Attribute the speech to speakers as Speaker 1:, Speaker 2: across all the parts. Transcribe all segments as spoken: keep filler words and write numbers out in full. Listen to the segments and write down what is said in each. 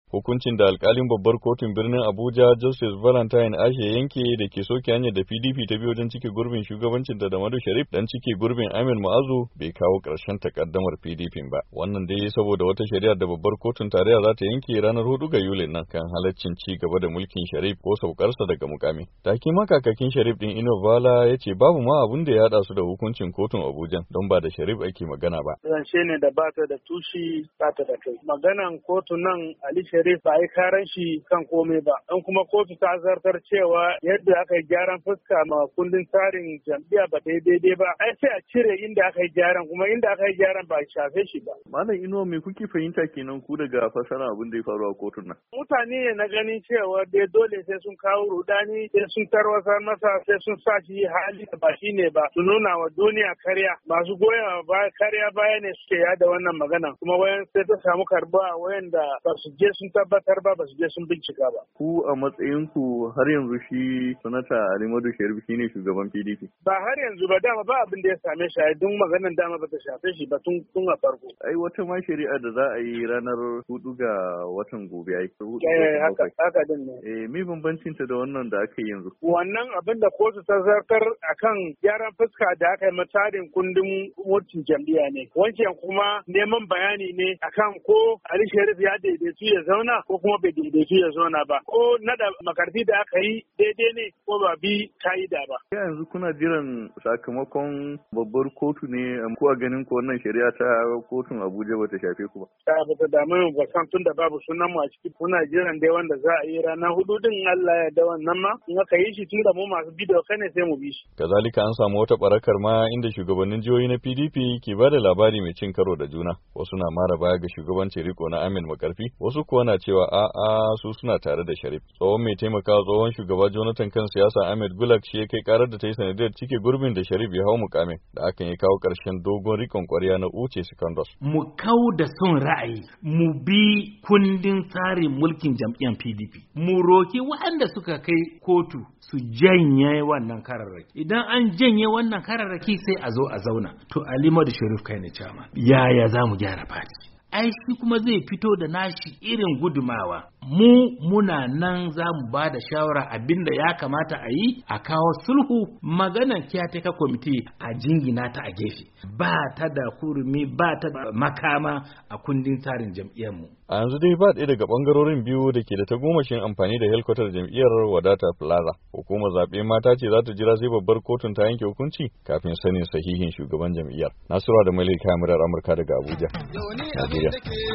Speaker 1: Hukuncin da alkalin babbar kotun birnin Abuja Justice Valentine Ashe yanke da ke soke hanyar da P D P ta bi wajen cike gurbin shugabancin da Damadu Sharif dan cike gurbin Amin Ma'azu bai kawo ƙarshen takaddamar P D P ba. Wannan dai saboda wata shari'ar da babbar kotun tarayya za ta yanke ranar hudu ga Yulin nan kan halaccin ci gaba da mulkin Sharif ko saukarsa daga mukami. Taki makakakin Sharif din Ino Bala ya ce babu ma abun da ya hada su da hukuncin kotun Abuja don ba da Sharif ake magana ba.
Speaker 2: Zance ne da bata da tushi bata da kai. Maganan kotu nan Ali Sharif ba yi karan shi kan komai ba. Don kuma kotu ta zartar cewa yadda aka yi gyaran fuska ma kundin tsarin jam'iyya ba ta yi daidai ba. Ai sai a cire inda aka yi gyaran kuma inda aka yi gyaran ba a shafe shi ba.
Speaker 3: Malam Ino me kuke fahimta kenan ku daga fasara abin da ya faru a kotun nan?
Speaker 2: Mutane ne na ganin cewa dai dole sai sun kawo rudani sai sun tarwasar masa sai sun sa shi hali da ba shi ne ba su nuna wa duniya karya masu goya ba karya baya ne suke yada wannan magana kuma wayan sai ta samu karba wayan da ba su je sun tabbatar ba ba su je sun bincika ba.
Speaker 3: Ku a matsayin ku har yanzu shi sanata Alimadu Sharif shine shugaban P D P.
Speaker 2: Ba har yanzu ba dama ba abin da ya same shi a duk maganan dama ba ta shafe shi ba tun tun a farko.
Speaker 3: Ai wata ma shari'a da za a yi ranar hudu ga watan gobe ai.
Speaker 2: Eh haka haka din ne.
Speaker 3: Eh me bambancin ta da wannan da aka yi yanzu?
Speaker 2: Wannan abin da kotu ta zartar akan gyaran fuska da aka yi matsarin kundin mutum jam'iyya ne. Wancan kuma neman bayani ne akan ko Ali Sharif ya daidaitu ya zauna ko kuma bai daidaitu ya zauna ba. Ko nada makarfi da aka yi daidai ne ko ba bi ka'ida ba.
Speaker 3: Yanzu kuna jiran sakamakon babbar kotu ne ko a ganin ko wannan shari'a ta kotun Abuja bata shafe ku ba.
Speaker 2: Ta bata damu ba san tun da babu sunan mu a ciki kuna jiran dai wanda za a yi ranar hudu din Allah ya da wannan ma in aka yi shi tun da mu masu bidiyo kane sai mu bi shi.
Speaker 1: Kazalika an samu wata barakar ma inda shugabannin jihohi na P D P ke ba da labari mai cin karo da juna. Wasu na mara baya ga shugabancin riko na Amin Makarfi, wasu kuwa na cewa a'a su suna tare da Sharif. Tsohon mai taimakawa tsohon shugaba Jonathan kan siyasa Ahmed Gulak shi ya kai karar da ta yi sanadiyar cike gurbin da Sharif ya hau mukamin da akan ya kawo ƙarshen dogon rikon ƙwarya na Uche Secondos.
Speaker 4: Mu kau da son ra'ayi, mu bi kundin tsarin mulkin jam'iyyar P D P. Mu roki waɗanda suka kai kotu su janye wannan kararraki. Idan an janye wannan kararraki sai a zo a zauna. To Alimadu Sharif kai ne cama. Yaya za mu gyara fati? Ai shi kuma zai fito da nashi irin gudumawa. Mu muna nan za mu ba da shawara abinda ya kamata a yi a kawo sulhu maganan caretaker committee a jingina ta a gefe. Ba ta da hurumi ba ta da makama a kundin tsarin jam'iyyarmu.
Speaker 1: A yanzu dai ba ɗaya daga ɓangarorin biyu da ke da tagomashin amfani da helkwatar jam'iyyar Wadata Plaza. Hukumar zaɓe mata ce za ta jira sai babbar kotun ta yanke hukunci kafin sanin sahihin shugaban jam'iyyar. Nasiru da Malik Kamirar Amurka daga Abuja. Najeriya.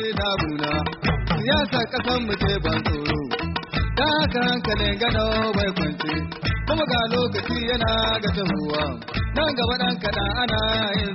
Speaker 5: Siyasa kasan mu ce ban tsoro, da haka hankalin gano bai kwance, kuma ga lokaci yana ga tahowa, nan gaba ɗan kaɗan ana yin